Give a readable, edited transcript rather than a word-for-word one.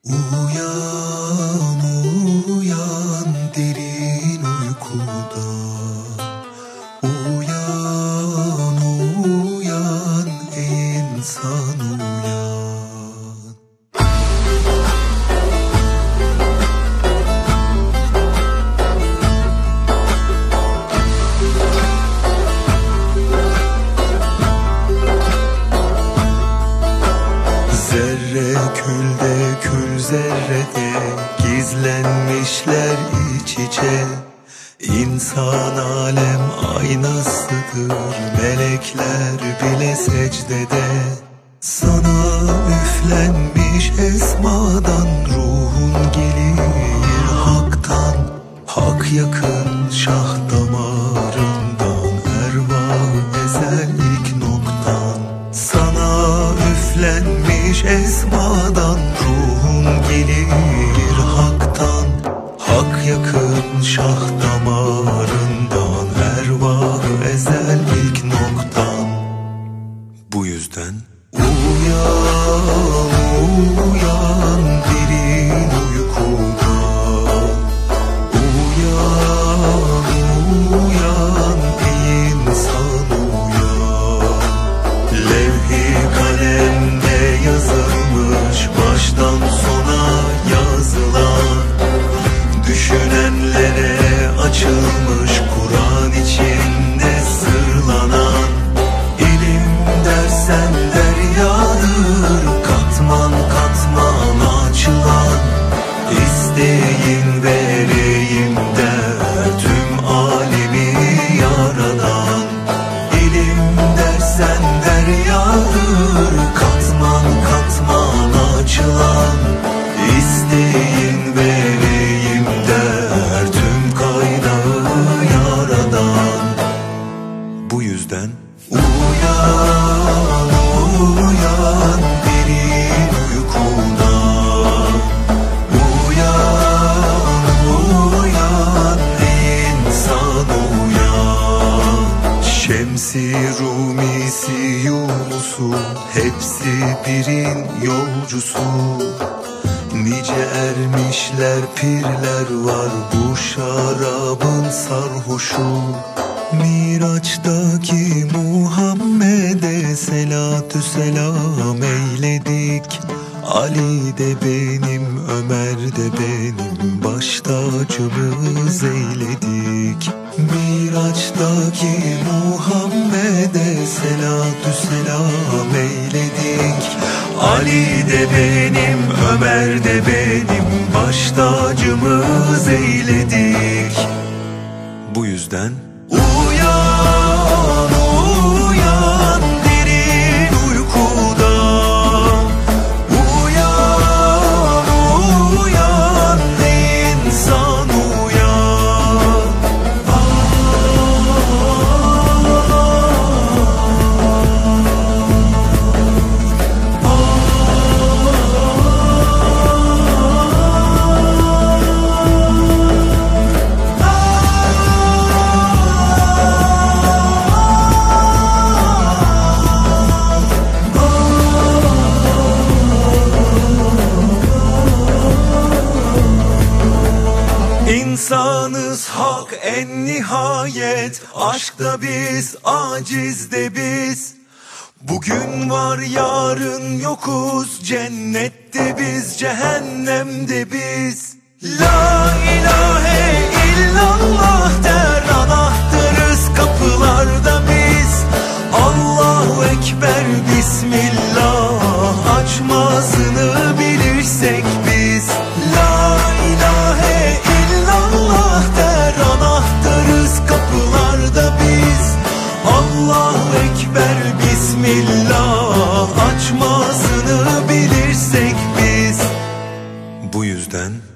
Uyan, uyan derin uykuda. Uyan, uyan ey insan uyan. Zerre külde kül zerrede gizlenmişler iç içe. İnsan alem aynasıdır, melekler bile secdede. Sana üflenmiş esmadan ruhun gelir haktan. Hak yakın şah damarından, ervah ezel ilk noktan. Sana üflenmiş esmadan ruhun gelir haktan. Hak yakın şah damarından, ervah ezel ilk noktan. Bu yüzden uyan, uyan derin uykudan. Uyan, uyan ey insan uyan. Levh-i kalemde yazılmış baştan sona yazılan, düşünenlere açılmış Kur'an içinde sırlanan. İlim dersen deryadır, katman katman açılan. İsteyin vereyim der tüm alemi yaradan. İlim dersen deryadır, katman katman açılan. İsteyin vereyim der tüm kaynağı yaradan. Bu yüzden uyan, uyan derin uykudan. Uyan, uyan ey insan uyan. Şemsi, Rumisi, Yunus'u hepsi birin yolcusu. Nice ermişler, pirler var bu şarabın sarhoşu. Miraç'taki Muhammed'e selatü selam eyledik. Ali de benim, Ömer de benim, baş tacımız eyledik. Miraç'taki Muhammed'e selatü selam eyledik. Ali de benim, Ömer de benim, baş tacımız eyledik. Bu yüzden uyan, uyan derin uykudan. Uyan, uyan ey insan uyan. İnsanız hak en nihayet, aşkta biz, acizde biz. Bugün var yarın yokuz, cennette biz, cehennemde biz. La ilahe illallah der, anahtarız kapılarda biz. Allahu ekber, bismillah, açmasını bilirsek biz. La ilahe illallah der, anahtarız kapılarda biz. Allahu ekber, bismillah, açmasını bilirsek biz. Bu yüzden